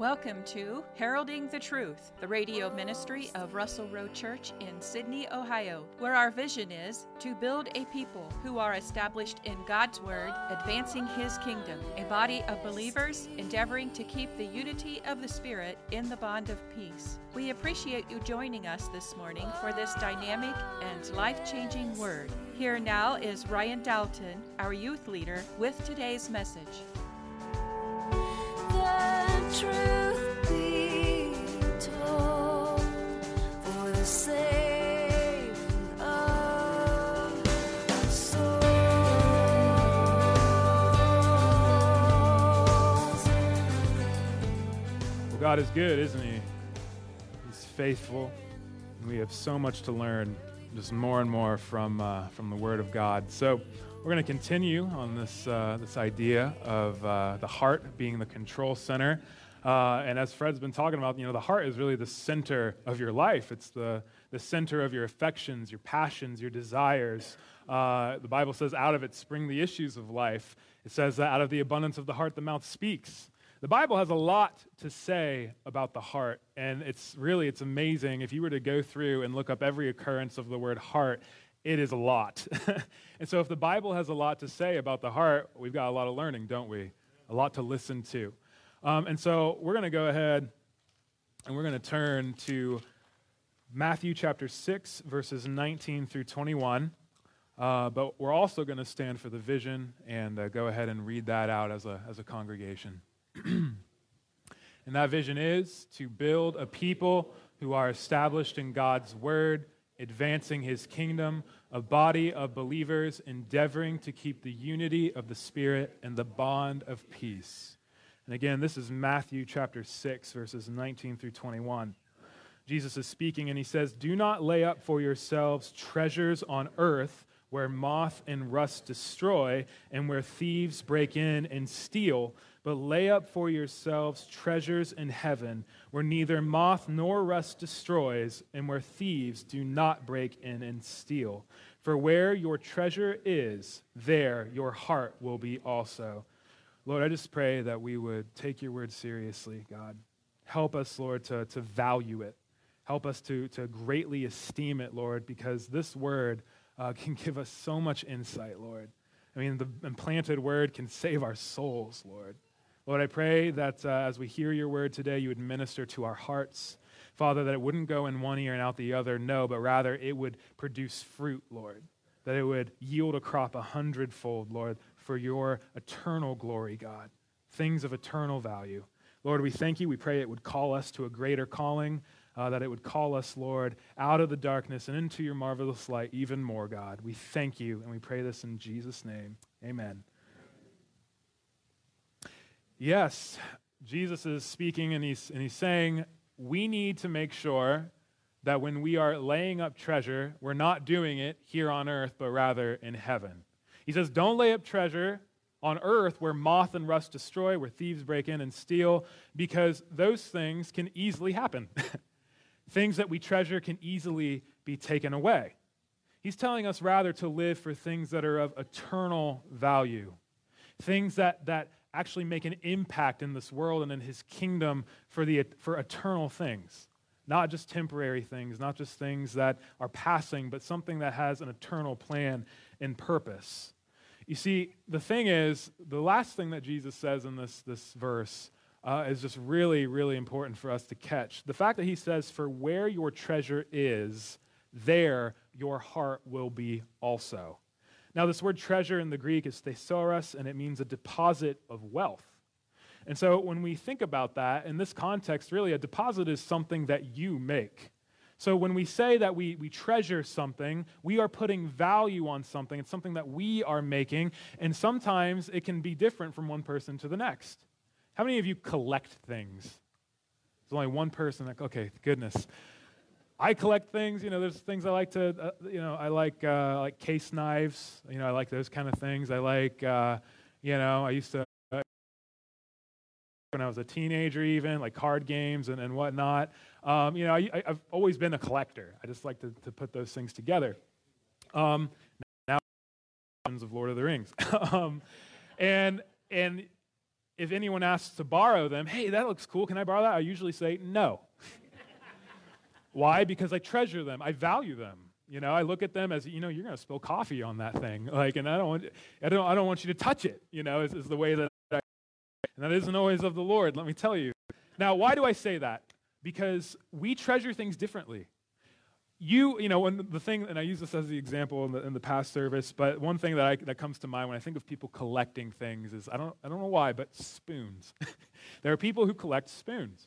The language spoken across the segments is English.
Welcome to Heralding the Truth, the radio ministry of Russell Road Church in Sydney, Ohio, where our vision is to build a people who are established in God's Word, advancing His kingdom, a body of believers endeavoring to keep the unity of the Spirit in the bond of peace. We appreciate you joining us this morning for this dynamic and life-changing word. Here now is Ryan Dalton, our youth leader, with today's message. The truth be told, for the saving of souls. Well, God is good, isn't He? He's faithful, and we have so much to learn, just more and more from the Word of God. So we're going to continue on this idea of the heart being the control center. And as Fred's been talking about, the heart is really the center of your life. It's the center of your affections, your passions, your desires. The Bible says out of it spring the issues of life. It says that out of the abundance of the heart, the mouth speaks. The Bible has a lot to say about the heart, and it's amazing. If you were to go through and look up every occurrence of the word heart, it is a lot. And so if the Bible has a lot to say about the heart, we've got a lot of learning, don't we? A lot to listen to. And so we're going to go ahead and we're going to turn to Matthew chapter 6, verses 19 through 21. But we're also going to stand for the vision and go ahead and read that out as a congregation. And that vision is to build a people who are established in God's word, advancing His kingdom, a body of believers endeavoring to keep the unity of the Spirit and the bond of peace. And again, this is Matthew chapter 6, verses 19 through 21. Jesus is speaking and He says, "Do not lay up for yourselves treasures on earth where moth and rust destroy and where thieves break in and steal, but lay up for yourselves treasures in heaven, where neither moth nor rust destroys, and where thieves do not break in and steal. For where your treasure is, there your heart will be also." Lord, I just pray that we would take your word seriously, God. Help us, Lord, to value it. Help us to greatly esteem it, Lord, because this word can give us so much insight, Lord. I mean, the implanted word can save our souls, Lord. Lord, I pray that as we hear your word today, you would minister to our hearts. Father, that it wouldn't go in one ear and out the other, no, but rather it would produce fruit, Lord. That it would yield a crop 100-fold, Lord, for your eternal glory, God. Things of eternal value. Lord, we thank you. We pray it would call us to a greater calling, that it would call us, Lord, out of the darkness and into your marvelous light even more, God. We thank you, and we pray this in Jesus' name. Amen. Yes, Jesus is speaking, and he's saying we need to make sure that when we are laying up treasure, we're not doing it here on earth, but rather in heaven. He says, don't lay up treasure on earth where moth and rust destroy, where thieves break in and steal, because those things can easily happen. Things that we treasure can easily be taken away. He's telling us rather to live for things that are of eternal value, things that actually make an impact in this world and in His kingdom for eternal things, not just temporary things, not just things that are passing, but something that has an eternal plan and purpose. You see, the thing is, the last thing that Jesus says in this verse is just really, really important for us to catch. The fact that He says, "For where your treasure is, there your heart will be also." Now, this word treasure in the Greek is thesaurus, and it means a deposit of wealth. And so when we think about that, in this context, really, a deposit is something that you make. So when we say that we treasure something, we are putting value on something. It's something that we are making, and sometimes it can be different from one person to the next. How many of you collect things? There's only one person that, okay, goodness. I collect things, there's things I like to, I like case knives, I like those kind of things. I like, I used to, when I was a teenager even, like card games and whatnot. I've always been a collector. I just like to put those things together. Now, of Lord of the Rings. And if anyone asks to borrow them, hey, that looks cool, can I borrow that? I usually say no. Why? Because I treasure them. I value them. I look at them as, you're going to spill coffee on that thing. And I don't want you to touch it, is the way that and that isn't always of the Lord, let me tell you. Now, why do I say that? Because we treasure things differently. When the thing, and I use this as the example in the past service, but one thing that comes to mind when I think of people collecting things is, I don't know why, but spoons. There are people who collect spoons.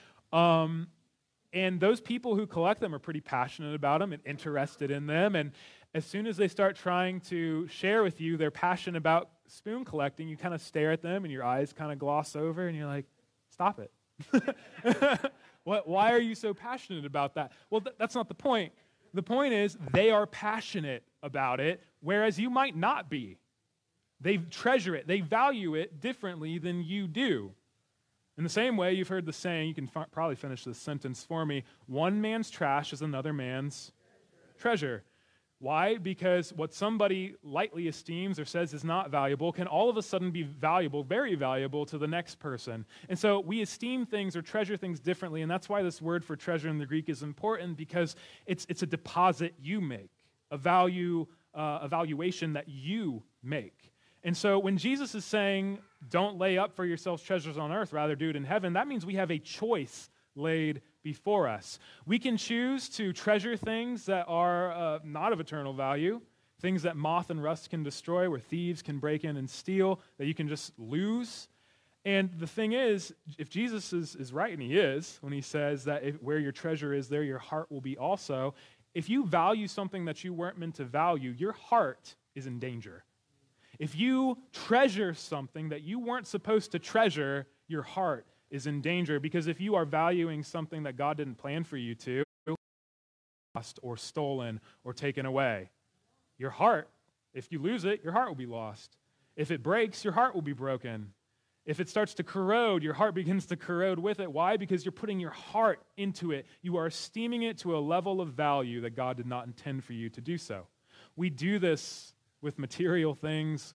And those people who collect them are pretty passionate about them and interested in them. And as soon as they start trying to share with you their passion about spoon collecting, you kind of stare at them and your eyes kind of gloss over and you're like, stop it. Why are you so passionate about that? Well, that's not the point. The point is they are passionate about it, whereas you might not be. They treasure it. They value it differently than you do. In the same way, you've heard the saying, you can probably finish this sentence for me, one man's trash is another man's treasure. Why? Because what somebody lightly esteems or says is not valuable can all of a sudden be valuable, very valuable to the next person. And so we esteem things or treasure things differently, and that's why this word for treasure in the Greek is important, because it's a deposit you make, a valuation that you make. And so when Jesus is saying, don't lay up for yourselves treasures on earth, rather do it in heaven, that means we have a choice laid before us. We can choose to treasure things that are not of eternal value, things that moth and rust can destroy, where thieves can break in and steal, that you can just lose. And the thing is, if Jesus is right, and he is, when he says that where your treasure is, there your heart will be also, if you value something that you weren't meant to value, your heart is in danger. If you treasure something that you weren't supposed to treasure, your heart is in danger, because if you are valuing something that God didn't plan for you to, lost or stolen or taken away, your heart, if you lose it, your heart will be lost. If it breaks, your heart will be broken. If it starts to corrode, your heart begins to corrode with it. Why? Because you're putting your heart into it. You are esteeming it to a level of value that God did not intend for you to do so. We do this with material things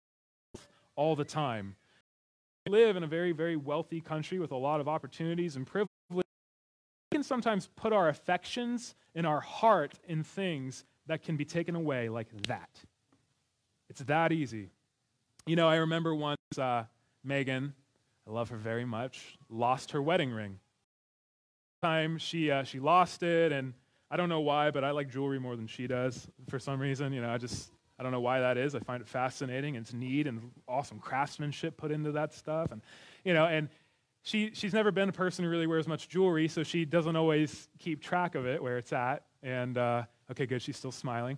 all the time. We live in a very, very wealthy country with a lot of opportunities and privilege. We can sometimes put our affections and our heart in things that can be taken away like that. It's that easy. I remember once Megan, I love her very much, lost her wedding ring. Time she lost it, and I don't know why, but I like jewelry more than she does for some reason. I don't know why that is. I find it fascinating, and it's neat and awesome craftsmanship put into that stuff. And, and she's never been a person who really wears much jewelry, so she doesn't always keep track of it, where it's at. And, okay, good, she's still smiling.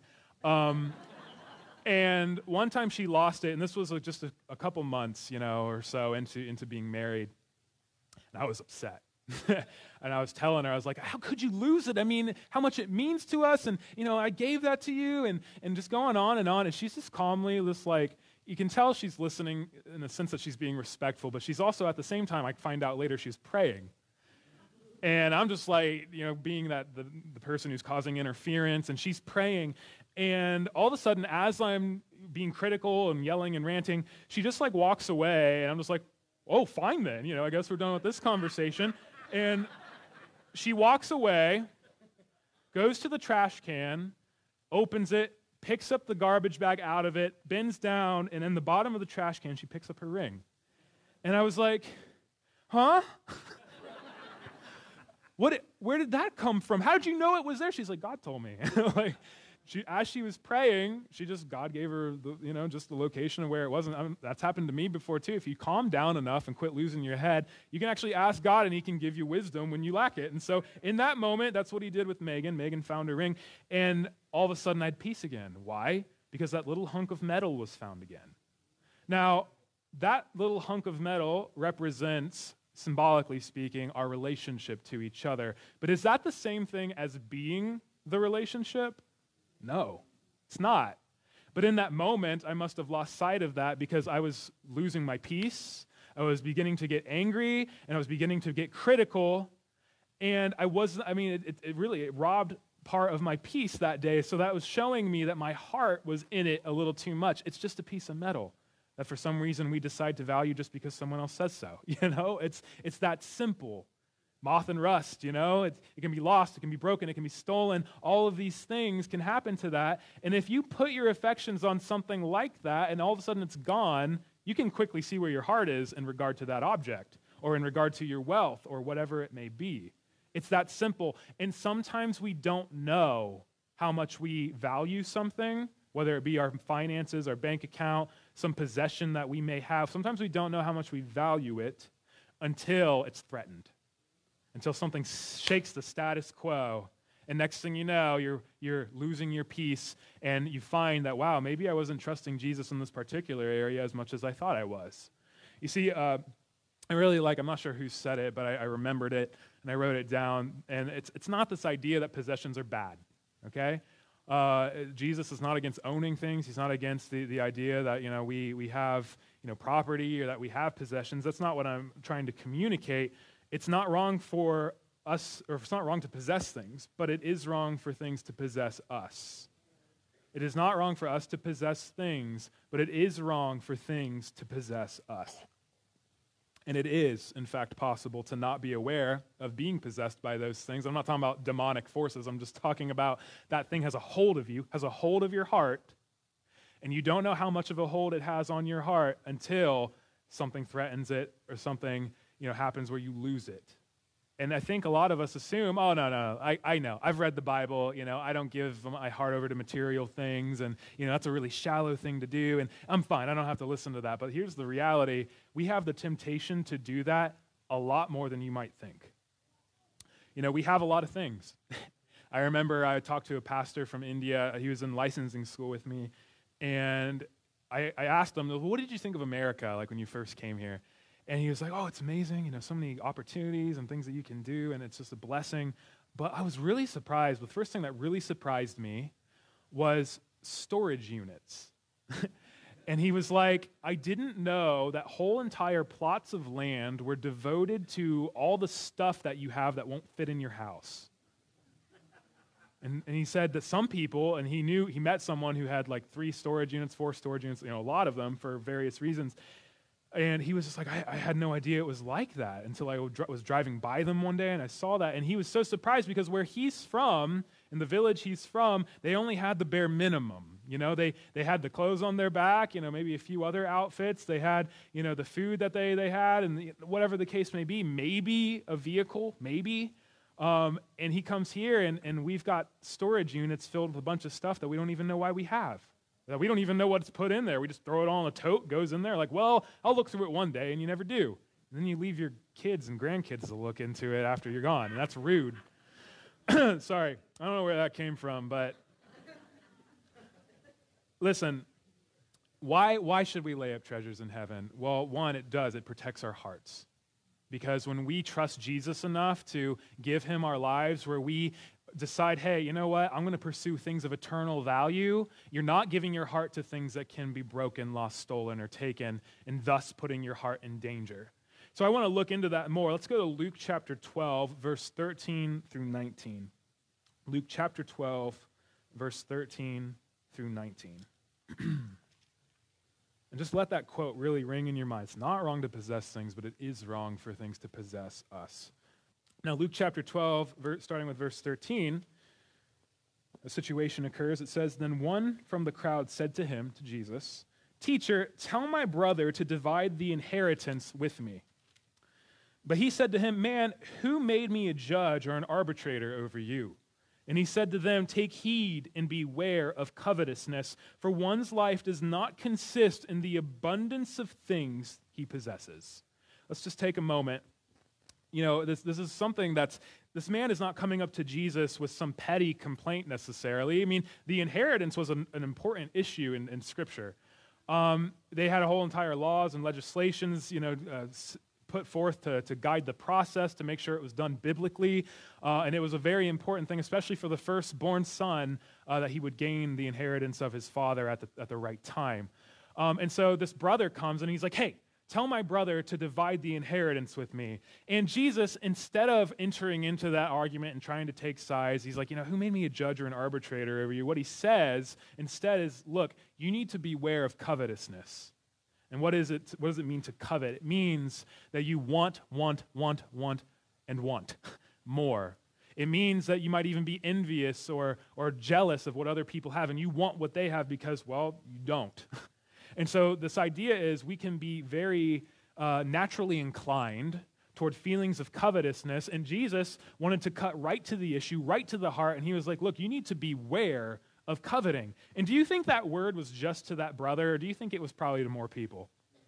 And one time she lost it, and this was just a couple months, or so into being married. And I was upset. And I was telling her, I was like, how could you lose it? I mean, how much it means to us. And, I gave that to you, and just going on. And she's just calmly, you can tell she's listening in the sense that she's being respectful, but she's also at the same time, I find out later, she's praying. And I'm just being the person who's causing interference, and she's praying. And all of a sudden, as I'm being critical and yelling and ranting, she just walks away, and I'm just like, oh, fine then. I guess we're done with this conversation. And she walks away, goes to the trash can, opens it, picks up the garbage bag out of it, bends down, and in the bottom of the trash can, she picks up her ring. And I was like, huh? Where did that come from? How did you know it was there? She's like, God told me. As she was praying, God gave her just the location of where it was. And that's happened to me before too. If you calm down enough and quit losing your head, you can actually ask God, and he can give you wisdom when you lack it. And so in that moment, that's what he did with Megan. Megan found her ring, and all of a sudden I had peace again. Why? Because that little hunk of metal was found again. Now, that little hunk of metal represents, symbolically speaking, our relationship to each other. But is that the same thing as being the relationship? No, it's not. But in that moment, I must have lost sight of that because I was losing my peace. I was beginning to get angry, and I was beginning to get critical. And it robbed part of my peace that day. So that was showing me that my heart was in it a little too much. It's just a piece of metal. that for some reason we decide to value just because someone else says so. It's that simple. Moth and rust, it can be lost, it can be broken, it can be stolen. All of these things can happen to that. And if you put your affections on something like that and all of a sudden it's gone, you can quickly see where your heart is in regard to that object or in regard to your wealth or whatever it may be. It's that simple. And sometimes we don't know how much we value something, whether it be our finances, our bank account, some possession that we may have. Sometimes we don't know how much we value it until it's threatened. Until something shakes the status quo, and next thing you know, you're losing your peace, and you find that, wow, maybe I wasn't trusting Jesus in this particular area as much as I thought I was. You see, I really I'm not sure who said it, but I remembered it, and I wrote it down, and it's not this idea that possessions are bad, okay? Jesus is not against owning things. He's not against the idea that, we have, property or that we have possessions. That's not what I'm trying to communicate. It's not wrong for us, or it's not wrong to possess things, but it is wrong for things to possess us. It is not wrong for us to possess things, but it is wrong for things to possess us. And it is, in fact, possible to not be aware of being possessed by those things. I'm not talking about demonic forces. I'm just talking about that thing has a hold of you, has a hold of your heart, and you don't know how much of a hold it has on your heart until something threatens it or something happens where you lose it. And I think a lot of us assume, oh, no, I know. I've read the Bible. I don't give my heart over to material things, and, that's a really shallow thing to do, and I'm fine. I don't have to listen to that. But here's the reality. We have the temptation to do that a lot more than you might think. We have a lot of things. I remember I talked to a pastor from India. He was in licensing school with me, and I asked him, what did you think of America, when you first came here? And he was like, oh, it's amazing, so many opportunities and things that you can do, and it's just a blessing. But I was really surprised. The first thing that really surprised me was storage units. And he was like, I didn't know that whole entire plots of land were devoted to all the stuff that you have that won't fit in your house. And he said that some people, and he met someone who had 3 storage units, 4 storage units, a lot of them for various reasons. And he was just like, I had no idea it was like that until I was driving by them one day and I saw that. And he was so surprised because where he's from, in the village he's from, they only had the bare minimum. They had the clothes on their back, maybe a few other outfits. They had, the food that they had, and whatever the case may be, maybe a vehicle, maybe. And he comes here and we've got storage units filled with a bunch of stuff that we don't even know why we have. We don't even know what's put in there. We just throw it all in a tote, goes in there, well, I'll look through it one day, and you never do. And then you leave your kids and grandkids to look into it after you're gone, and that's rude. Sorry, I don't know where that came from, but listen, why should we lay up treasures in heaven? Well, one, it protects our hearts. Because when we trust Jesus enough to give him our lives, where we decide, hey, you know what, I'm going to pursue things of eternal value, you're not giving your heart to things that can be broken, lost, stolen, or taken, and thus putting your heart in danger. So I want to look into that more. Let's go to Luke chapter 12, verse 13 through 19. Luke chapter 12, verse 13 through 19. And just let that quote really ring in your mind. It's not wrong to possess things, but it is wrong for things to possess us. Now, Luke chapter 12, starting with verse 13, a situation occurs. It says, then one from the crowd said to him, to Jesus, "Teacher, tell my brother to divide the inheritance with me." But he said to him, "Man, who made me a judge or an arbitrator over you?" And he said to them, "Take heed and beware of covetousness, for one's life does not consist in the abundance of things he possesses." Let's just take a moment. This is something this man is not coming up to Jesus with some petty complaint necessarily. I mean, the inheritance was an important issue in Scripture. They had a whole entire laws and legislations, put forth to guide the process, to make sure it was done biblically. And it was a very important thing, especially for the firstborn son, that he would gain the inheritance of his father at the right time. And so this brother comes and he's like, "Hey, tell my brother to divide the inheritance with me." And Jesus, instead of entering into that argument and trying to take sides, he's like, who made me a judge or an arbitrator over you? What he says instead is, look, you need to beware of covetousness. And what does it mean to covet? It means that you want, and want more. It means that you might even be envious or jealous of what other people have, and you want what they have because, well, you don't. And so this idea is we can be very naturally inclined toward feelings of covetousness, and Jesus wanted to cut right to the issue, right to the heart, and he was like, look, you need to beware of coveting. And do you think that word was just to that brother, or do you think it was probably to more people?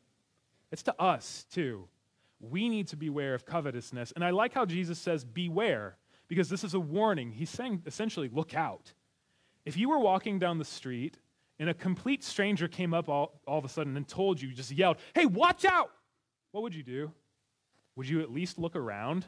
It's to us, too. We need to beware of covetousness. And I like how Jesus says, beware, because this is a warning. He's saying, essentially, look out. If you were walking down the street, and a complete stranger came up all of a sudden and told you, just yelled, hey, watch out! What would you do? Would you at least look around?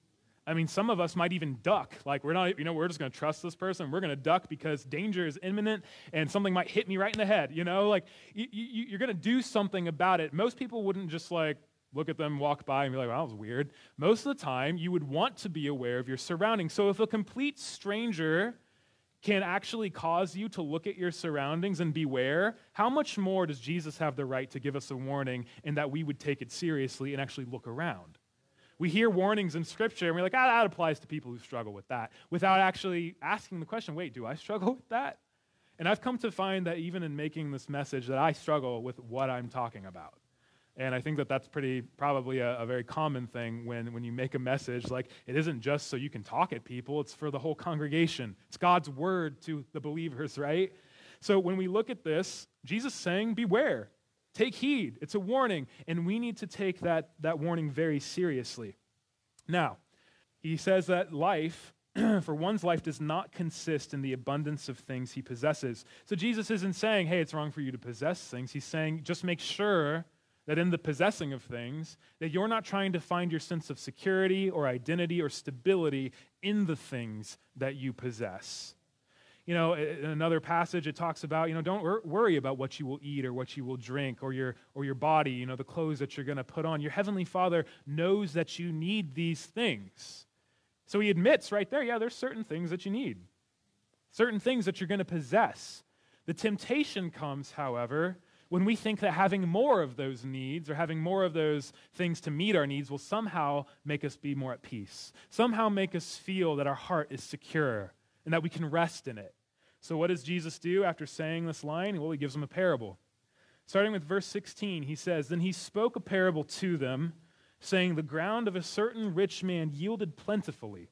I mean, some of us might even duck. Like, we're just going to trust this person. We're going to duck because danger is imminent and something might hit me right in the head, Like, you're going to do something about it. Most people wouldn't just, like, look at them, walk by, and be like, well, that was weird. Most of the time, you would want to be aware of your surroundings. So if a complete stranger can actually cause you to look at your surroundings and beware, how much more does Jesus have the right to give us a warning and that we would take it seriously and actually look around? We hear warnings in Scripture, and we're like, that applies to people who struggle with that, without actually asking the question, wait, do I struggle with that? And I've come to find that even in making this message that I struggle with what I'm talking about. And I think that that's probably a very common thing when you make a message. Like, it isn't just so you can talk at people, it's for the whole congregation. It's God's word to the believers, right? So when we look at this, Jesus is saying, beware. Take heed. It's a warning, and we need to take that warning very seriously. Now, he says that life, for one's life, does not consist in the abundance of things he possesses. So Jesus isn't saying, hey, it's wrong for you to possess things. He's saying, just make sure that in the possessing of things, that you're not trying to find your sense of security or identity or stability in the things that you possess. In another passage, it talks about, don't worry about what you will eat or what you will drink or your body, the clothes that you're going to put on. Your heavenly Father knows that you need these things. So he admits right there, there's certain things that you need, certain things that you're going to possess. The temptation comes, however, when we think that having more of those needs or having more of those things to meet our needs will somehow make us be more at peace, somehow make us feel that our heart is secure and that we can rest in it. So what does Jesus do after saying this line? Well, he gives them a parable. Starting with verse 16, he says, then he spoke a parable to them, saying, the ground of a certain rich man yielded plentifully.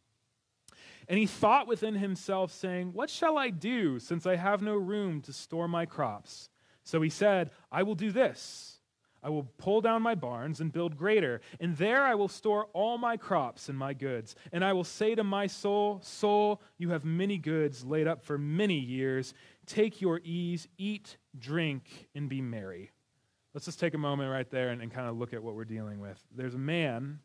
And he thought within himself, saying, what shall I do, since I have no room to store my crops? So he said, I will do this. I will pull down my barns and build greater, and there I will store all my crops and my goods. And I will say to my soul, soul, you have many goods laid up for many years. Take your ease, eat, drink, and be merry. Let's just take a moment right there and kind of look at what we're dealing with. There's a man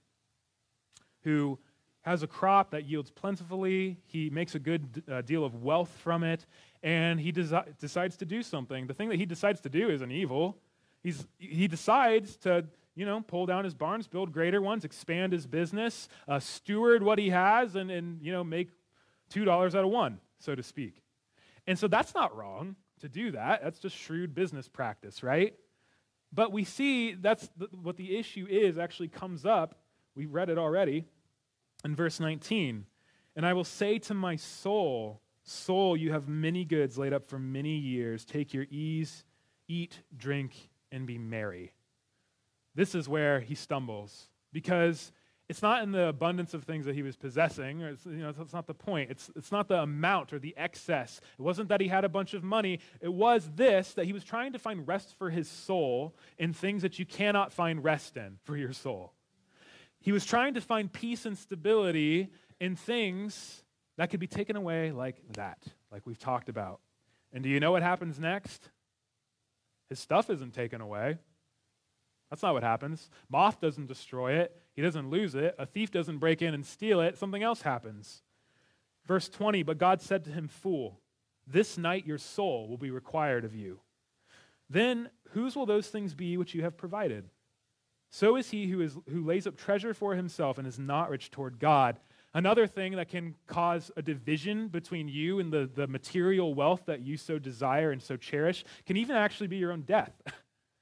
who has a crop that yields plentifully. He makes a good deal of wealth from it, and he decides to do something. The thing that he decides to do isn't evil. He decides to, pull down his barns, build greater ones, expand his business, steward what he has, and make $2 out of one, so to speak. And so that's not wrong to do that. That's just shrewd business practice, right? But we see what the issue is actually comes up. We read it already in verse 19. And I will say to my soul, soul, you have many goods laid up for many years. Take your ease, eat, drink, and be merry. This is where he stumbles, because it's not in the abundance of things that he was possessing. That's not the point. It's not the amount or the excess. It wasn't that he had a bunch of money. It was this, that he was trying to find rest for his soul in things that you cannot find rest in for your soul. He was trying to find peace and stability in things that could be taken away like that, like we've talked about. And do you know what happens next? His stuff isn't taken away. That's not what happens. Moth doesn't destroy it. He doesn't lose it. A thief doesn't break in and steal it. Something else happens. Verse 20, but God said to him, fool, this night your soul will be required of you. Then whose will those things be which you have provided? So is he who lays up treasure for himself and is not rich toward God. Another thing that can cause a division between you and the material wealth that you so desire and so cherish can even actually be your own death.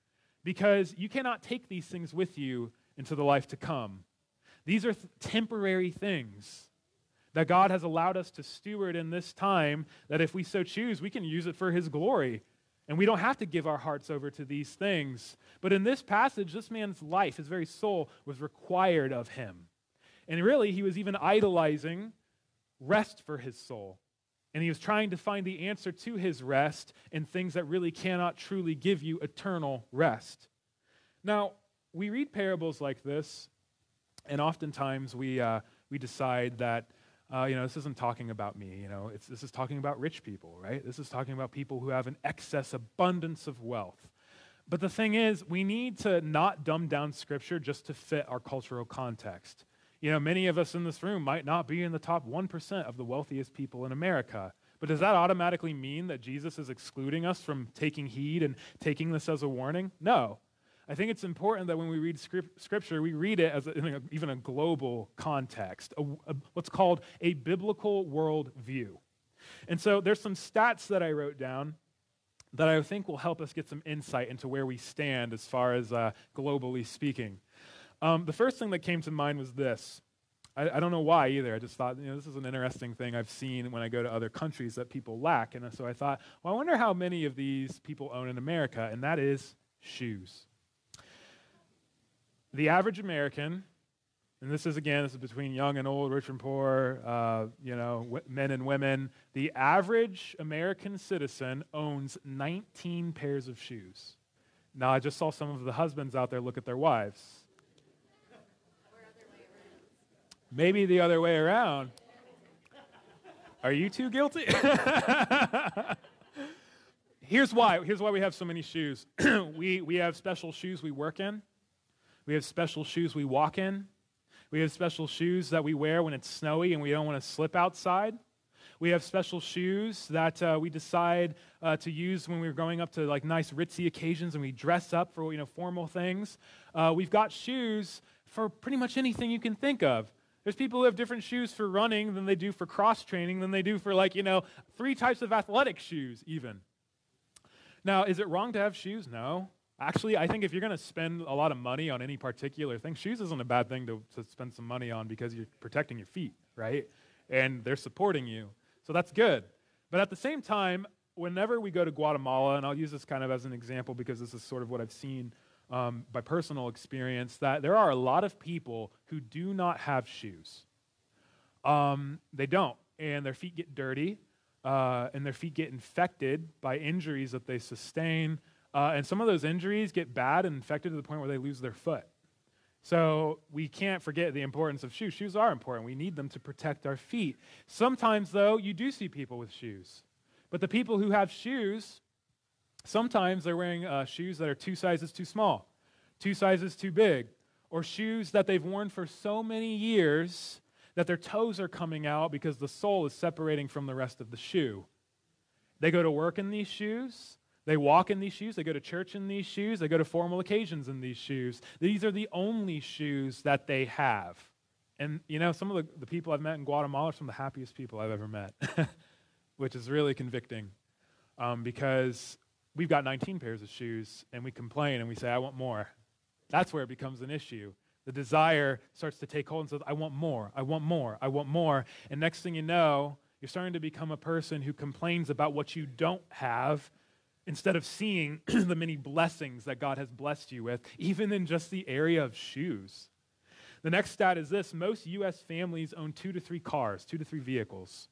because you cannot take these things with you into the life to come. These are temporary things that God has allowed us to steward in this time, that if we so choose, we can use it for his glory. And we don't have to give our hearts over to these things. But in this passage, this man's life, his very soul, was required of him. And really, he was even idolizing rest for his soul. And he was trying to find the answer to his rest in things that really cannot truly give you eternal rest. Now, we read parables like this, and oftentimes we decide that, this isn't talking about me. This is talking about rich people, right? This is talking about people who have an excess abundance of wealth. But the thing is, we need to not dumb down Scripture just to fit our cultural context. Many of us in this room might not be in the top 1% of the wealthiest people in America. But does that automatically mean that Jesus is excluding us from taking heed and taking this as a warning? No. I think it's important that when we read Scripture, we read it as even a global context, what's called a biblical world view. And so there's some stats that I wrote down that I think will help us get some insight into where we stand as far as globally speaking. The first thing that came to mind was this. I don't know why either. I just thought, this is an interesting thing I've seen when I go to other countries that people lack. And so I thought, I wonder how many of these people own in America, and that is shoes. The average American, and this is between young and old, rich and poor, men and women. The average American citizen owns 19 pairs of shoes. Now, I just saw some of the husbands out there look at their wives. Maybe the other way around. Are you too guilty? Here's why we have so many shoes. We have special shoes we work in. We have special shoes we walk in. We have special shoes that we wear when it's snowy and we don't want to slip outside. We have special shoes that we decide to use when we're going up to nice ritzy occasions and we dress up for formal things. We've got shoes for pretty much anything you can think of. There's people who have different shoes for running than they do for cross training, than they do for 3 types of athletic shoes even. Now, is it wrong to have shoes? No. Actually, I think if you're going to spend a lot of money on any particular thing, shoes isn't a bad thing to spend some money on because you're protecting your feet, right? And they're supporting you. So that's good. But at the same time, whenever we go to Guatemala, and I'll use this kind of as an example because this is sort of what I've seen by personal experience, that there are a lot of people who do not have shoes. They don't. And their feet get dirty, and their feet get infected by injuries that they sustain. And some of those injuries get bad and infected to the point where they lose their foot. So we can't forget the importance of shoes. Shoes are important. We need them to protect our feet. Sometimes, though, you do see people with shoes. But the people who have shoes, sometimes they're wearing shoes that are 2 sizes too small, 2 sizes too big, or shoes that they've worn for so many years that their toes are coming out because the sole is separating from the rest of the shoe. They go to work in these shoes. They walk in these shoes. They go to church in these shoes. They go to formal occasions in these shoes. These are the only shoes that they have. And, some of the people I've met in Guatemala are some of the happiest people I've ever met, which is really convicting because we've got 19 pairs of shoes, and we complain, and we say, I want more. That's where it becomes an issue. The desire starts to take hold and says, I want more, I want more, I want more. And next thing you know, you're starting to become a person who complains about what you don't have instead of seeing the many blessings that God has blessed you with, even in just the area of shoes. The next stat is this. Most U.S. families own 2 to 3 cars, 2 to 3 vehicles.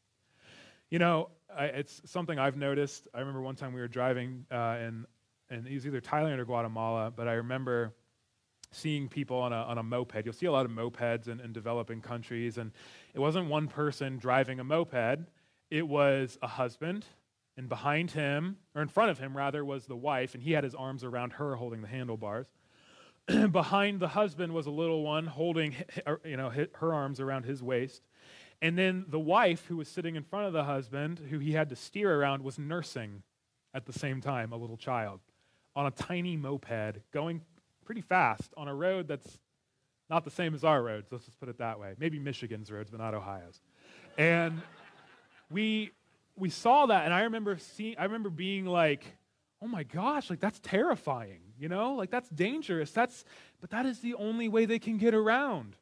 It's something I've noticed. I remember one time we were driving, and it was either Thailand or Guatemala, but I remember seeing people on a moped. You'll see a lot of mopeds in developing countries, and it wasn't one person driving a moped. It was a husband, and behind him, or in front of him, rather, was the wife, and he had his arms around her holding the handlebars. Behind the husband was a little one holding her arms around his waist. And then the wife, who was sitting in front of the husband, who he had to steer around, was nursing at the same time a little child on a tiny moped going pretty fast on a road that's not the same as our roads. Let's just put it that way. Maybe Michigan's roads, but not Ohio's. And we saw that, and I remember being like, oh my gosh, like that's terrifying, like that's dangerous. But that is the only way they can get around.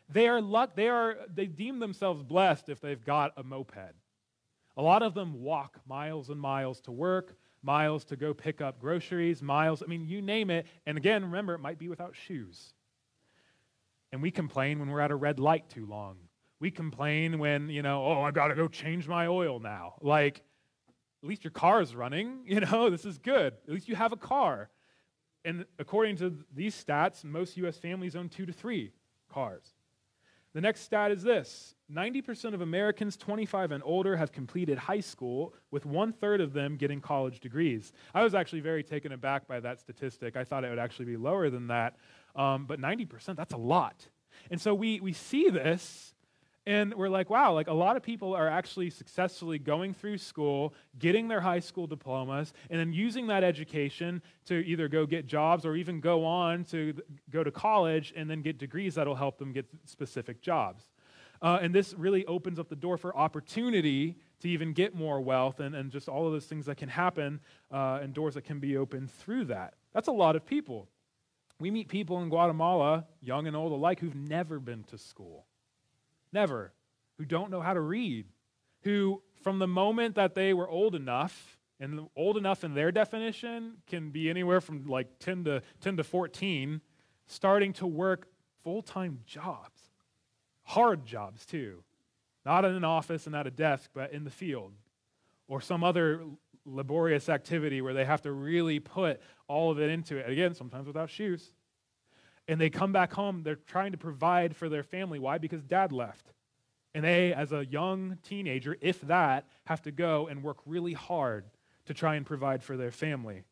They deem themselves blessed if they've got a moped. A lot of them walk miles and miles to work, miles to go pick up groceries, miles, you name it. And again, remember, it might be without shoes. And we complain when we're at a red light too long. We complain when, I got to go change my oil now. Like, at least your car is running, this is good. At least you have a car. And according to these stats, most U.S. families own 2 to 3 cars. The next stat is this: 90% of Americans 25 and older have completed high school, with 1/3 of them getting college degrees. I was actually very taken aback by that statistic. I thought it would actually be lower than that. But 90%, that's a lot. And so we see this, and we're like, wow, like a lot of people are actually successfully going through school, getting their high school diplomas, and then using that education to either go get jobs or even go on to go to college and then get degrees that'll help them get specific jobs. And this really opens up the door for opportunity to even get more wealth and just all of those things that can happen and doors that can be opened through that. That's a lot of people. We meet people in Guatemala, young and old alike, who've never been to school. Never. Who don't know how to read. Who, from the moment that they were old enough, and old enough in their definition can be anywhere from like 10 to 14, starting to work full-time jobs. Hard jobs, too. Not in an office and at a desk, but in the field. Or some other laborious activity where they have to really put all of it into it. Again, sometimes without shoes. And they come back home, they're trying to provide for their family. Why? Because dad left. And they, as a young teenager, if that, have to go and work really hard to try and provide for their family.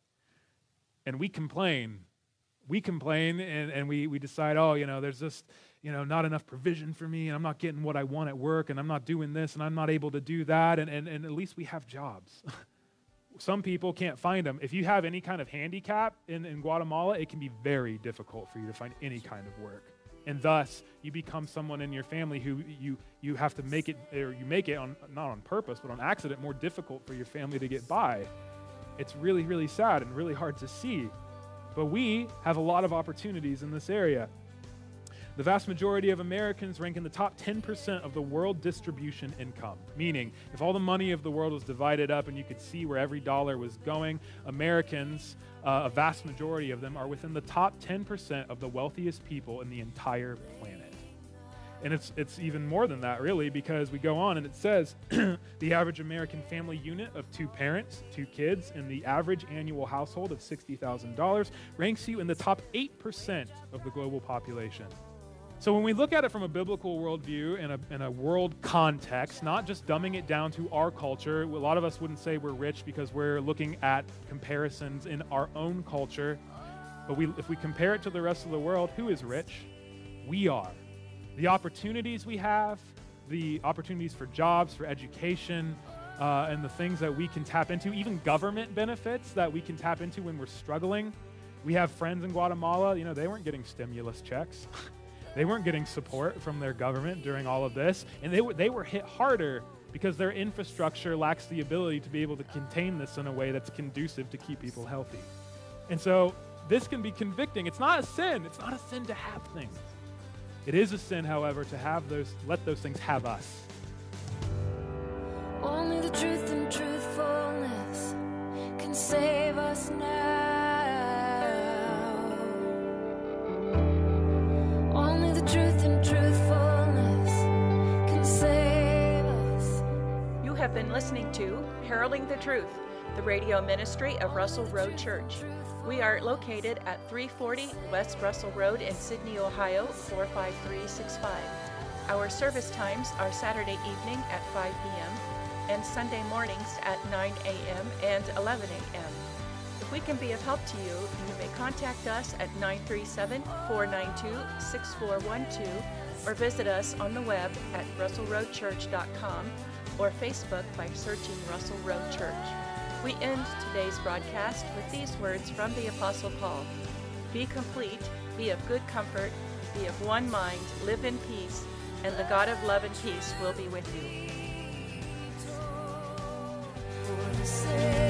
And we complain. We complain and we decide, there's just, not enough provision for me, and I'm not getting what I want at work, and I'm not doing this, and I'm not able to do that, and at least we have jobs. Some people can't find them. If you have any kind of handicap in Guatemala, it can be very difficult for you to find any kind of work. And thus, you become someone in your family who you have to make it, or you make it not on purpose, but on accident, more difficult for your family to get by. It's really, really sad and really hard to see. But we have a lot of opportunities in this area. The vast majority of Americans rank in the top 10% of the world distribution income, meaning if all the money of the world was divided up and you could see where every dollar was going, Americans, a vast majority of them, are within the top 10% of the wealthiest people in the entire planet. And it's even more than that, really, because we go on and it says the average American family unit of 2 parents, 2 kids, and the average annual household of $60,000 ranks you in the top 8% of the global population. So when we look at it from a biblical worldview and a world context, not just dumbing it down to our culture, a lot of us wouldn't say we're rich because we're looking at comparisons in our own culture. But if we compare it to the rest of the world, who is rich? We are. The opportunities we have, the opportunities for jobs, for education, and the things that we can tap into, even government benefits that we can tap into when we're struggling. We have friends in Guatemala, they weren't getting stimulus checks. They weren't getting support from their government during all of this, and they were hit harder because their infrastructure lacks the ability to be able to contain this in a way that's conducive to keep people healthy. And so this can be convicting. It's not a sin. It's not a sin to have things. It is a sin, however, to let those things have us. Only the truth and truthfulness can save us now. Only the truth and truthfulness can save us. You have been listening to Heralding the Truth, the radio ministry of Russell Road Church. We are located at 340 West Russell Road in Sydney, Ohio, 45365. Our service times are Saturday evening at 5 p.m. and Sunday mornings at 9 a.m. and 11 a.m. If we can be of help to you, you may contact us at 937-492-6412 or visit us on the web at russellroadchurch.com or Facebook by searching Russell Road Church. We end today's broadcast with these words from the Apostle Paul. Be complete, be of good comfort, be of one mind, live in peace, and the God of love and peace will be with you. For the sake